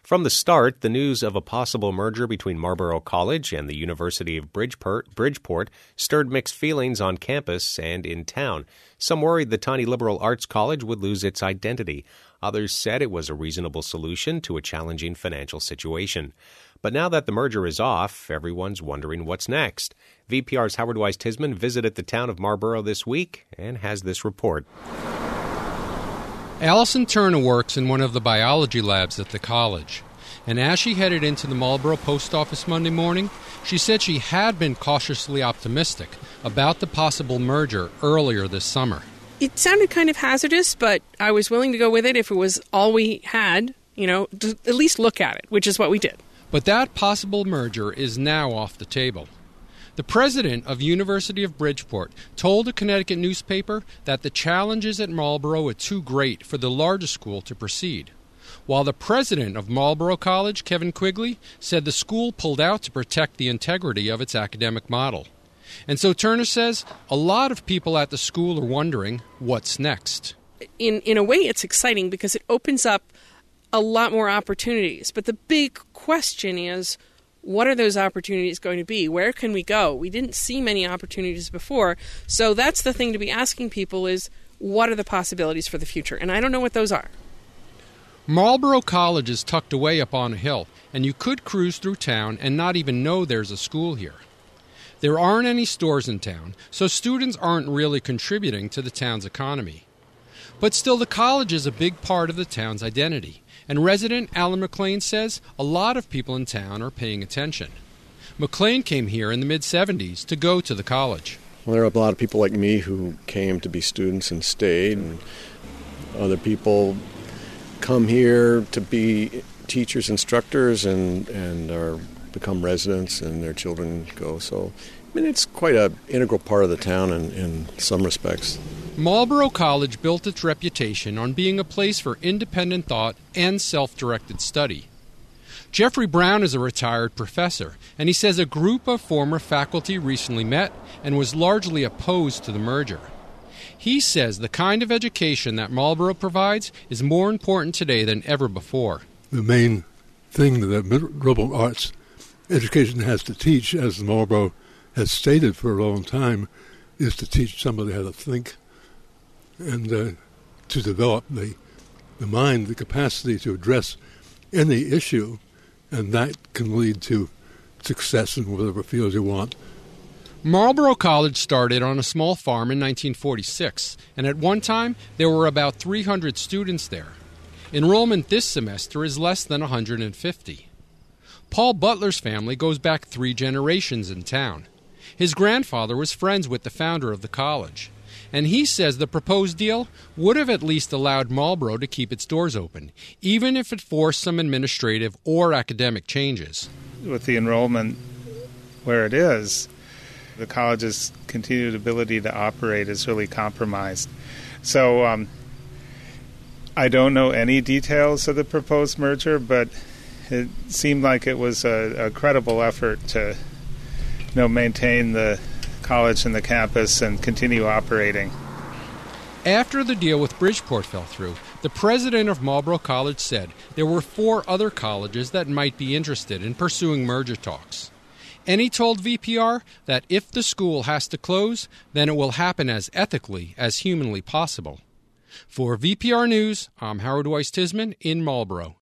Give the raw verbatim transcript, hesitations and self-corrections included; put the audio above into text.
From the start, the news of a possible merger between Marlborough College and the University of Bridgeport, Bridgeport stirred mixed feelings on campus and in town. Some worried the tiny liberal arts college would lose its identity. Others said it was a reasonable solution to a challenging financial situation. But now that the merger is off, everyone's wondering what's next. V P R's Howard Wise-Tisman visited the town of Marlborough this week and has this report. Allison Turner works in one of the biology labs at the college. And as she headed into the Marlborough post office Monday morning, she said she had been cautiously optimistic about the possible merger earlier this summer. It sounded kind of hazardous, but I was willing to go with it if it was all we had, you know, to at least look at it, which is what we did. But that possible merger is now off the table. The president of University of Bridgeport told a Connecticut newspaper that the challenges at Marlborough are too great for the larger school to proceed, while the president of Marlborough College, Kevin Quigley, said the school pulled out to protect the integrity of its academic model. And so Turner says a lot of people at the school are wondering what's next. In, in a way, it's exciting because it opens up a lot more opportunities. But the big question is, what are those opportunities going to be? Where can we go? We didn't see many opportunities before. So that's the thing to be asking people is, what are the possibilities for the future? And I don't know what those are. Marlborough College is tucked away up on a hill, and you could cruise through town and not even know there's a school here. There aren't any stores in town, so students aren't really contributing to the town's economy. But still, the college is a big part of the town's identity, and resident Alan McLean says a lot of people in town are paying attention. McLean came here in the mid-seventies to go to the college. Well, there are a lot of people like me who came to be students and stayed, and other people come here to be teachers, instructors, and, and are become residents, and their children go. So, I mean, it's quite an integral part of the town in, in some respects. Marlborough College built its reputation on being a place for independent thought and self-directed study. Jeffrey Brown is a retired professor, and he says a group of former faculty recently met and was largely opposed to the merger. He says the kind of education that Marlborough provides is more important today than ever before. The main thing that the liberal arts education has to teach, as Marlborough has stated for a long time, is to teach somebody how to think and uh, to develop the, the mind, the capacity to address any issue, and that can lead to success in whatever field you want. Marlborough College started on a small farm in nineteen forty-six, and at one time there were about three hundred students there. Enrollment this semester is less than one hundred fifty. Paul Butler's family goes back three generations in town. His grandfather was friends with the founder of the college, and he says the proposed deal would have at least allowed Marlborough to keep its doors open, even if it forced some administrative or academic changes. With the enrollment where it is, the college's continued ability to operate is really compromised. So um, I don't know any details of the proposed merger, but it seemed like it was a, a credible effort to, you know, maintain the college and the campus and continue operating. After the deal with Bridgeport fell through, the president of Marlborough College said there were four other colleges that might be interested in pursuing merger talks. And he told V P R that if the school has to close, then it will happen as ethically as humanly possible. For V P R News, I'm Howard Wise-Tisman in Marlborough.